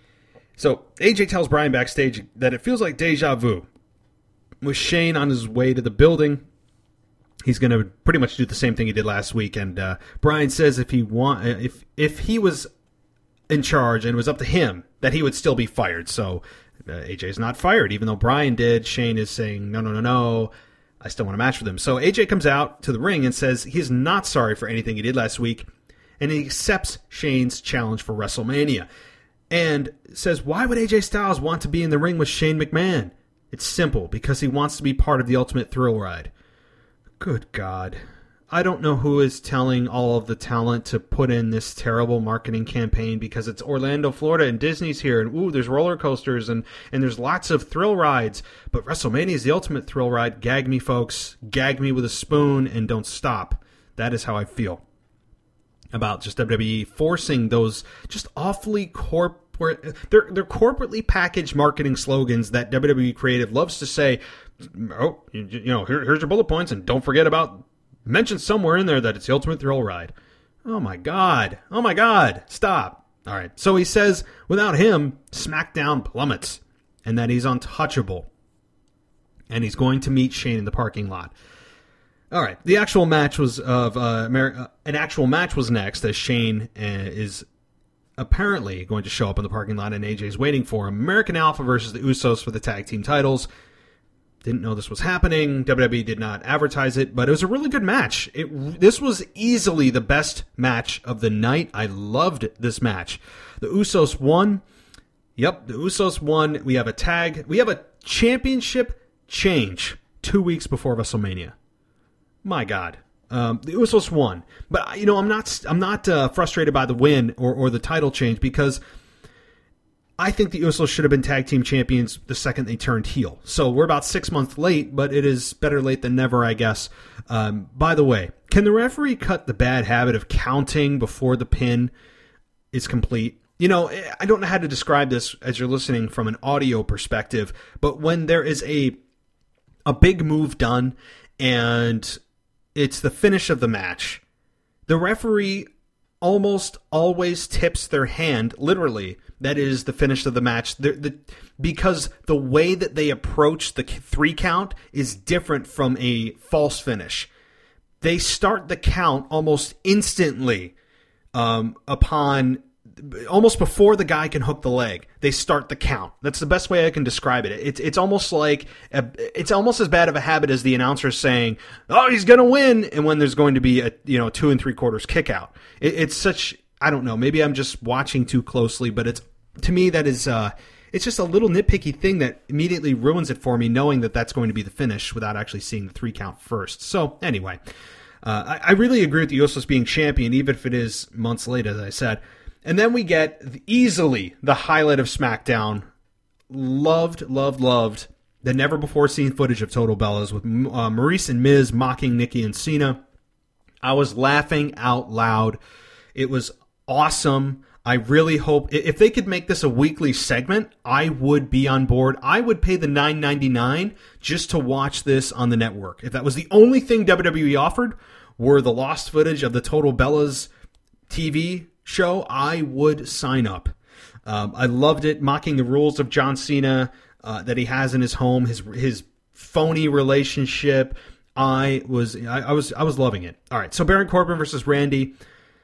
So A J tells Bryan backstage that it feels like deja vu. With Shane on his way to the building, he's going to pretty much do the same thing he did last week. And uh, Bryan says if he want, if if he was in charge and it was up to him, that he would still be fired. So uh, A J is not fired, even though Bryan did. Shane is saying no, no, no, no. I still want to match with him. So A J comes out to the ring and says he's not sorry for anything he did last week, and he accepts Shane's challenge for WrestleMania. And says, why would A J Styles want to be in the ring with Shane McMahon? It's simple, because he wants to be part of the Ultimate Thrill Ride. Good God. I don't know who is telling all of the talent to put in this terrible marketing campaign because it's Orlando, Florida, and Disney's here, and ooh, there's roller coasters, and, and there's lots of thrill rides, but WrestleMania is the Ultimate Thrill Ride. Gag me, folks. Gag me with a spoon, and don't stop. That is how I feel about just W W E forcing those just awfully corp They're, they're corporately packaged marketing slogans that W W E Creative loves to say, oh, you, you know, here, here's your bullet points, and don't forget about, mention somewhere in there that it's the Ultimate Thrill Ride. Oh my God. Oh my God. Stop. All right. So he says, without him, SmackDown plummets, and that he's untouchable. And he's going to meet Shane in the parking lot. All right. The actual match was of, uh, Amer- uh an actual match was next, as Shane uh, is apparently going to show up in the parking lot, and A J's waiting for him. American Alpha versus the Usos for the tag team titles. Didn't know this was happening. W W E did not advertise it, but it was a really good match. It, this was easily the best match of the night. I loved this match. The Usos won. Yep, the Usos won. We have a tag. We have a championship change two weeks before WrestleMania. My God. Um, the Usos won, but you know I'm not I'm not uh, frustrated by the win or, or the title change, because I think the Usos should have been tag team champions the second they turned heel. So we're about six months late, but it is better late than never, I guess. Um, by the way, can the referee cut the bad habit of counting before the pin is complete? You know, I don't know how to describe this as you're listening from an audio perspective, but when there is a a big move done and it's the finish of the match, the referee almost always tips their hand, literally, that is the finish of the match, the, the, because the way that they approach the three count is different from a false finish. They start the count almost instantly um, upon... almost before the guy can hook the leg, they start the count. That's the best way I can describe it. It's it's almost like a, it's almost as bad of a habit as the announcer saying, "Oh, he's gonna win," and when there's going to be a you know two and three quarters kick out. It, it's such I don't know. Maybe I'm just watching too closely, but it's to me that is uh, it's just a little nitpicky thing that immediately ruins it for me, knowing that that's going to be the finish without actually seeing the three count first. So anyway, uh, I, I really agree with the Usos being champion, even if it is months late, as I said. And then we get easily the highlight of SmackDown. Loved, loved, loved the never-before-seen footage of Total Bellas with uh, Maurice and Miz mocking Nikki and Cena. I was laughing out loud. It was awesome. I really hope... if they could make this a weekly segment, I would be on board. I would pay the nine ninety-nine just to watch this on the network. If that was the only thing W W E offered, were the lost footage of the Total Bellas T V show, I would sign up. Um, I loved it, mocking the rules of John Cena uh, that he has in his home, his his phony relationship. I was I, I was I was loving it. All right, so Baron Corbin versus Randy.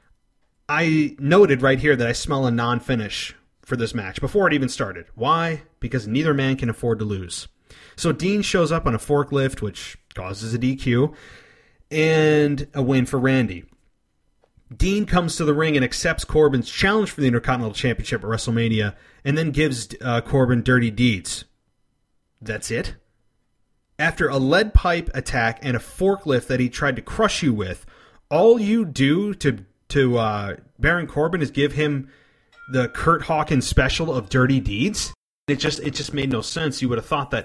I noted right here that I smell a non-finish for this match before it even started. Why? Because neither man can afford to lose. So Dean shows up on a forklift, which causes a D Q, and a win for Randy. Dean comes to the ring and accepts Corbin's challenge for the Intercontinental Championship at WrestleMania, and then gives uh, Corbin dirty deeds. That's it? After a lead pipe attack and a forklift that he tried to crush you with, all you do to to uh, Baron Corbin is give him the Kurt Hawkins special of dirty deeds? It just it just made no sense. You would have thought that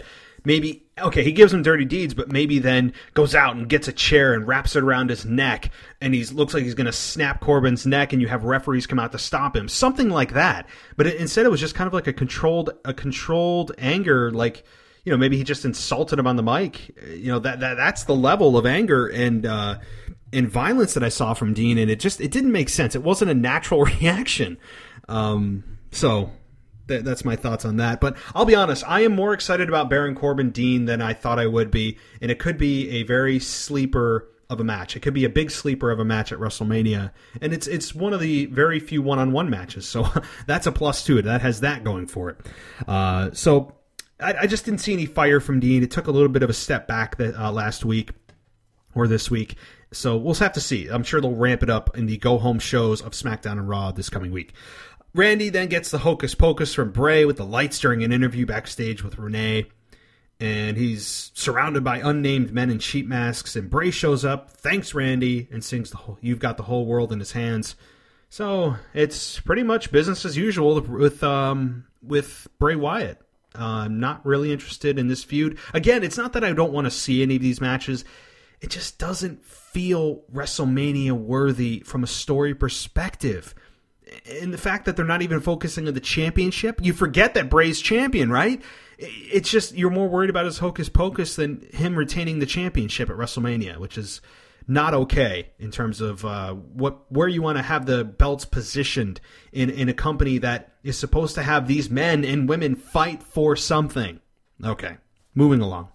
maybe, okay, he gives him dirty deeds, but maybe then goes out and gets a chair and wraps it around his neck, and he looks like he's going to snap Corbin's neck, and you have referees come out to stop him. Something like that. But it, instead it was just kind of like a controlled a controlled anger, like, you know, maybe he just insulted him on the mic. You know, that, that that's the level of anger and uh, and violence that I saw from Dean, and it just it didn't make sense. It wasn't a natural reaction. Um, so th- that's my thoughts on that. But I'll be honest, I am more excited about Baron Corbin Dean than I thought I would be, and it could be a very sleeper of a match. It could be a big sleeper of a match at WrestleMania, and it's it's one of the very few one-on-one matches. So that's a plus to it. That has that going for it. Uh, so. I, I just didn't see any fire from Dean. It took a little bit of a step back that, uh, last week or this week. So we'll have to see. I'm sure they'll ramp it up in the go-home shows of SmackDown and Raw this coming week. Randy then gets the hocus pocus from Bray with the lights during an interview backstage with Renee. And he's surrounded by unnamed men in sheep masks. And Bray shows up, thanks Randy, and sings the whole, "You've Got the Whole World in His Hands." So it's pretty much business as usual with, um, with Bray Wyatt. I'm uh, not really interested in this feud. Again, it's not that I don't want to see any of these matches. It just doesn't feel WrestleMania worthy from a story perspective. And the fact that they're not even focusing on the championship, you forget that Bray's champion, right? It's just you're more worried about his hocus pocus than him retaining the championship at WrestleMania, which is not okay in terms of uh, what where you want to have the belts positioned in, in a company that is supposed to have these men and women fight for something. Okay, moving along.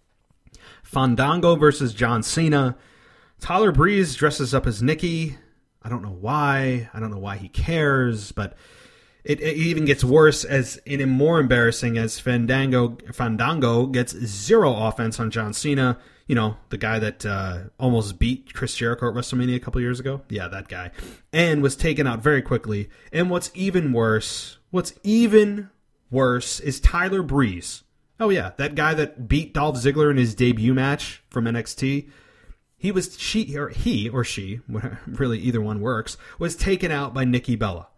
Fandango versus John Cena. Tyler Breeze dresses up as Nikki. I don't know why. I don't know why he cares, but it, it even gets worse as and more embarrassing as Fandango Fandango gets zero offense on John Cena. You know, the guy that uh, almost beat Chris Jericho at WrestleMania a couple years ago. Yeah, that guy. And was taken out very quickly. And what's even worse, what's even worse is Tyler Breeze. Oh yeah, that guy that beat Dolph Ziggler in his debut match from N X T. He was, she, or he or she, really either one works, was taken out by Nikki Bella.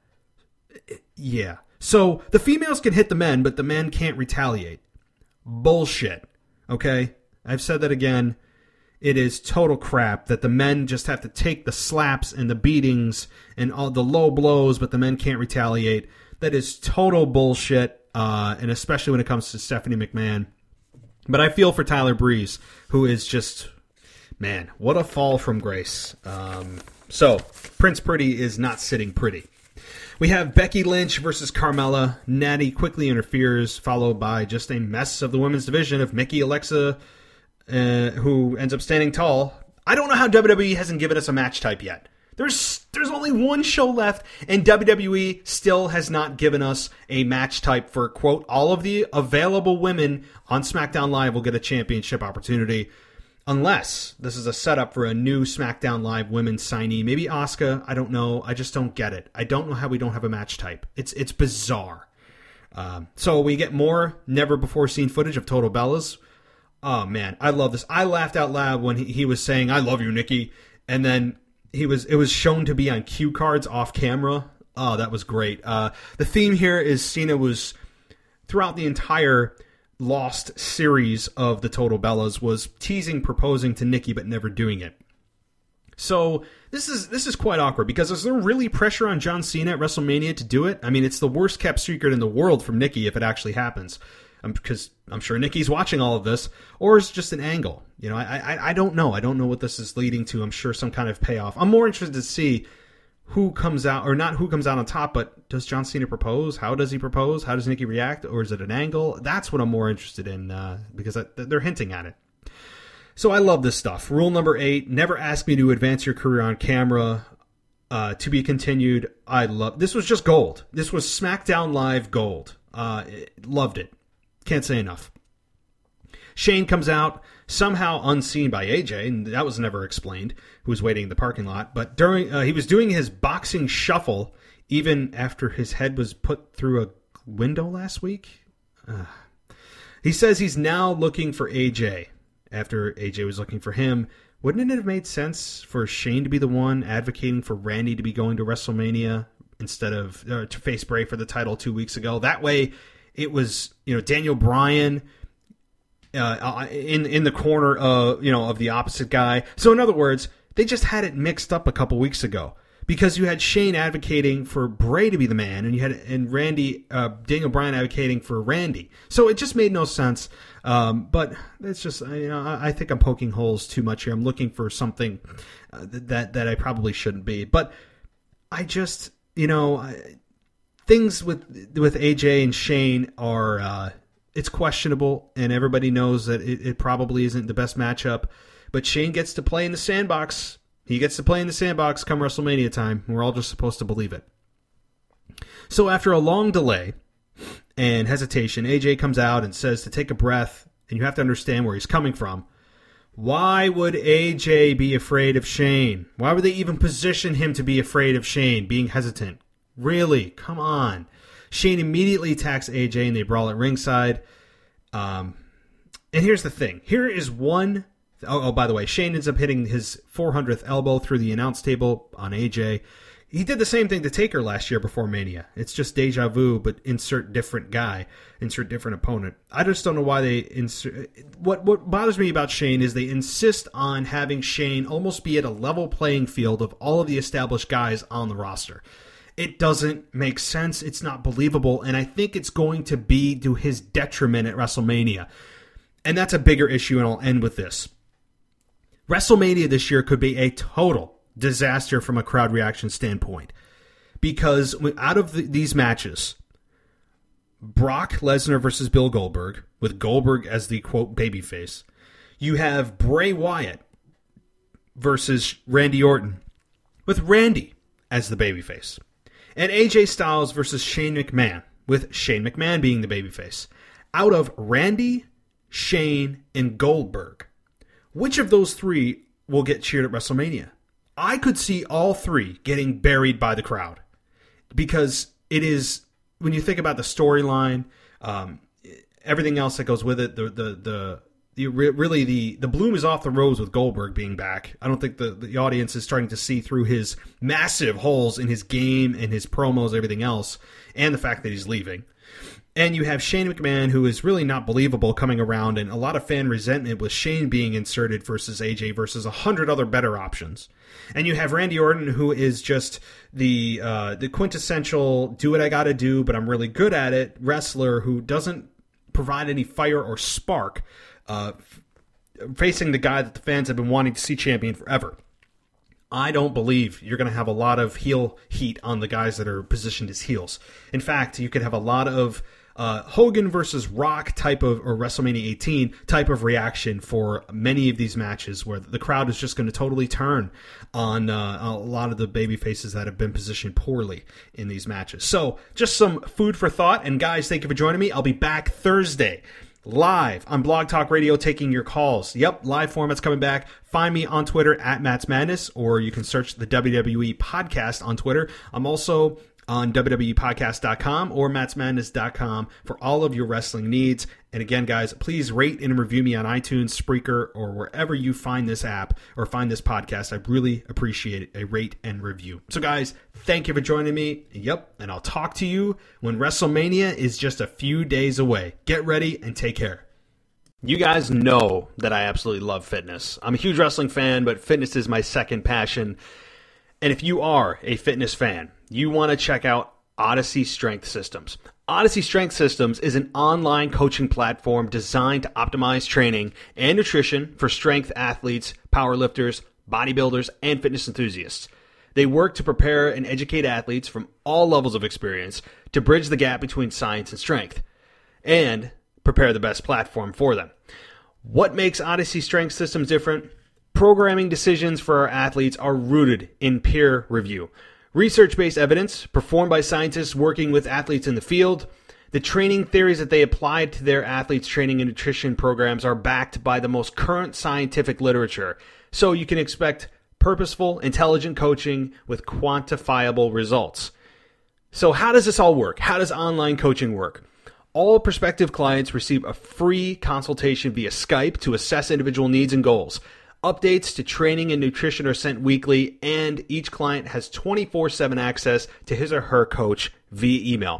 Yeah. So the females can hit the men, but the men can't retaliate. Bullshit. Okay? I've said that again. It is total crap that the men just have to take the slaps and the beatings and all the low blows, but the men can't retaliate. That is total bullshit, uh, and especially when it comes to Stephanie McMahon. But I feel for Tyler Breeze, who is just, man, what a fall from grace. Um, so, Prince Pretty is not sitting pretty. We have Becky Lynch versus Carmella. Natty quickly interferes, followed by just a mess of the women's division of Mickey, Alexa, Uh, who ends up standing tall. I don't know how W W E hasn't given us a match type yet. There's there's only one show left, and W W E still has not given us a match type for, quote, all of the available women on SmackDown Live will get a championship opportunity, unless this is a setup for a new SmackDown Live women's signee. Maybe Asuka, I don't know. I just don't get it. I don't know how we don't have a match type. It's, it's bizarre. Um, so we get more never-before-seen footage of Total Bellas. Oh, man, I love this. I laughed out loud when he, he was saying, "I love you, Nikki." And then he was it was shown to be on cue cards off camera. Oh, that was great. Uh, the theme here is Cena was, throughout the entire Lost series of the Total Bellas, was teasing, proposing to Nikki, but never doing it. So this is this is quite awkward, because is there really pressure on John Cena at WrestleMania to do it? I mean, it's the worst kept secret in the world from Nikki if it actually happens. Because I'm, I'm sure Nikki's watching all of this, or is it just an angle? You know, I, I I don't know. I don't know what this is leading to. I'm sure some kind of payoff. I'm more interested to see who comes out, or not who comes out on top, but does John Cena propose? How does he propose? How does Nikki react? Or is it an angle? That's what I'm more interested in, uh, because I, they're hinting at it. So I love this stuff. Rule number eight, never ask me to advance your career on camera. Uh, to be continued. I love, this was just gold. This was SmackDown Live gold. Uh, loved it. Can't say enough. Shane comes out, somehow unseen by A J, and that was never explained, who was waiting in the parking lot. But during uh, he was doing his boxing shuffle, even after his head was put through a window last week. Uh, he says he's now looking for A J, after A J was looking for him. Wouldn't it have made sense for Shane to be the one advocating for Randy to be going to WrestleMania instead of uh, to face Bray for the title two weeks ago? That way, it was, you know, Daniel Bryan uh, in in the corner of you know of the opposite guy. So in other words, they just had it mixed up a couple weeks ago because you had Shane advocating for Bray to be the man, and you had and Randy uh, Daniel Bryan advocating for Randy. So it just made no sense. Um, but it's just you know I, I think I'm poking holes too much here. I'm looking for something uh, that that I probably shouldn't be. But I just you know. I, Things with with A J and Shane are uh, it's questionable, and everybody knows that it, it probably isn't the best matchup. But Shane gets to play in the sandbox. He gets to play in the sandbox come WrestleMania time. We're all just supposed to believe it. So after a long delay and hesitation, A J comes out and says to take a breath, and you have to understand where he's coming from. Why would A J be afraid of Shane? Why would they even position him to be afraid of Shane, being hesitant? Really? Come on. Shane immediately attacks A J and they brawl at ringside. Um, and here's the thing. Here is one... Oh, oh, by the way, Shane ends up hitting his four hundredth elbow through the announce table on A J. He did the same thing to Taker last year before Mania. It's just deja vu, but insert different guy, insert different opponent. I just don't know why they insert... What, what bothers me about Shane is they insist on having Shane almost be at a level playing field of all of the established guys on the roster. It doesn't make sense. It's not believable. And I think it's going to be to his detriment at WrestleMania. And that's a bigger issue, and I'll end with this. WrestleMania this year could be a total disaster from a crowd reaction standpoint. Because out of the, these matches, Brock Lesnar versus Bill Goldberg, with Goldberg as the, quote, babyface. You have Bray Wyatt versus Randy Orton, with Randy as the babyface. And A J Styles versus Shane McMahon, with Shane McMahon being the babyface. Out of Randy, Shane, and Goldberg, which of those three will get cheered at WrestleMania? I could see all three getting buried by the crowd. Because it is, when you think about the storyline, um, everything else that goes with it, the the the, the really the, the bloom is off the rose with Goldberg being back. I don't think the, the audience is starting to see through his massive holes in his game and his promos, everything else, and the fact that he's leaving. And you have Shane McMahon, who is really not believable, coming around, and a lot of fan resentment with Shane being inserted versus A J versus a hundred other better options. And you have Randy Orton, who is just the uh, the quintessential do what I gotta do, but I'm really good at it wrestler who doesn't provide any fire or spark, uh, f- facing the guy that the fans have been wanting to see champion forever. I don't believe you're going to have a lot of heel heat on the guys that are positioned as heels. In fact, you could have a lot of uh, Hogan versus Rock type of, or WrestleMania eighteen type of reaction for many of these matches where the crowd is just going to totally turn on uh, a lot of the baby faces that have been positioned poorly in these matches. So just some food for thought. And guys, thank you for joining me. I'll be back Thursday, live on Blog Talk Radio, taking your calls. Yep, live format's coming back. Find me on Twitter at Matt's Madness, or you can search the W W E Podcast on Twitter. I'm also on W W E podcast dot com or Matts Madness dot com for all of your wrestling needs. And again, guys, please rate and review me on iTunes, Spreaker, or wherever you find this app or find this podcast. I really appreciate a rate and review. So, guys, thank you for joining me. Yep, and I'll talk to you when WrestleMania is just a few days away. Get ready and take care. You guys know that I absolutely love fitness. I'm a huge wrestling fan, but fitness is my second passion. And if you are a fitness fan, you want to check out Odyssey Strength Systems. Odyssey Strength Systems is an online coaching platform designed to optimize training and nutrition for strength athletes, powerlifters, bodybuilders, and fitness enthusiasts. They work to prepare and educate athletes from all levels of experience to bridge the gap between science and strength, and prepare the best platform for them. What makes Odyssey Strength Systems different? Programming decisions for our athletes are rooted in peer review. Research-based evidence performed by scientists working with athletes in the field. The training theories that they apply to their athletes' training and nutrition programs are backed by the most current scientific literature. So you can expect purposeful, intelligent coaching with quantifiable results. So how does this all work? How does online coaching work? All prospective clients receive a free consultation via Skype to assess individual needs and goals. Updates to training and nutrition are sent weekly, and each client has twenty-four seven access to his or her coach via email.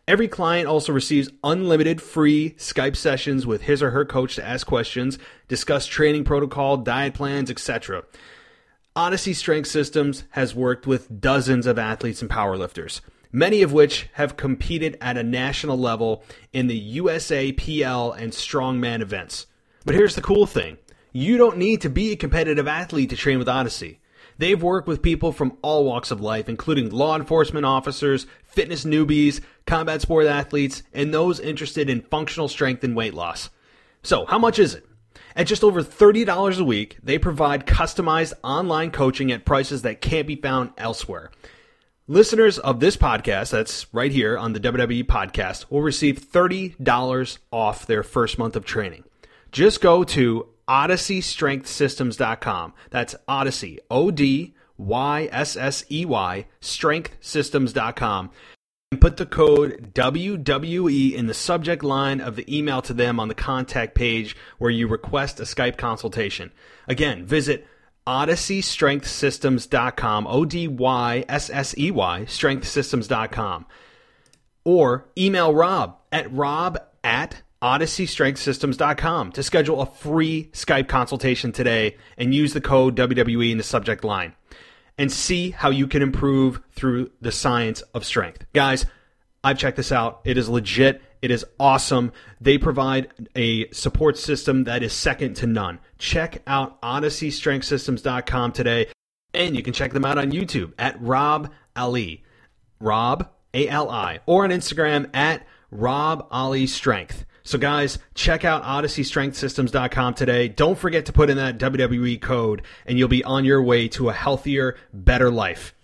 Every client also receives unlimited free Skype sessions with his or her coach to ask questions, discuss training protocol, diet plans, et cetera. Odyssey Strength Systems has worked with dozens of athletes and powerlifters, many of which have competed at a national level in the U S A P L and strongman events. But here's the cool thing. You don't need to be a competitive athlete to train with Odyssey. They've worked with people from all walks of life, including law enforcement officers, fitness newbies, combat sport athletes, and those interested in functional strength and weight loss. So, how much is it? At just over thirty dollars a week, they provide customized online coaching at prices that can't be found elsewhere. Listeners of this podcast, that's right here on the W W E podcast, will receive thirty dollars off their first month of training. Just go to Odyssey Strength Systems dot com. That's Odyssey, O D Y S S E Y, Strength Systems dot com. And put the code W W E in the subject line of the email to them on the contact page where you request a Skype consultation. Again, visit Odyssey Strength Systems dot com, O D Y S S E Y, Strength Systems dot com. Or email Rob at rob at Odyssey Strength Systems dot com to schedule a free Skype consultation today and use the code W W E in the subject line and see how you can improve through the science of strength. Guys, I've checked this out. It is legit. It is awesome. They provide a support system that is second to none. Check out Odyssey Strength Systems dot com today, and you can check them out on YouTube at Rob Ali, Rob, A L I, or on Instagram at Rob Ali Strength. So guys, check out Odyssey Strength Systems dot com today. Don't forget to put in that W W E code, and you'll be on your way to a healthier, better life.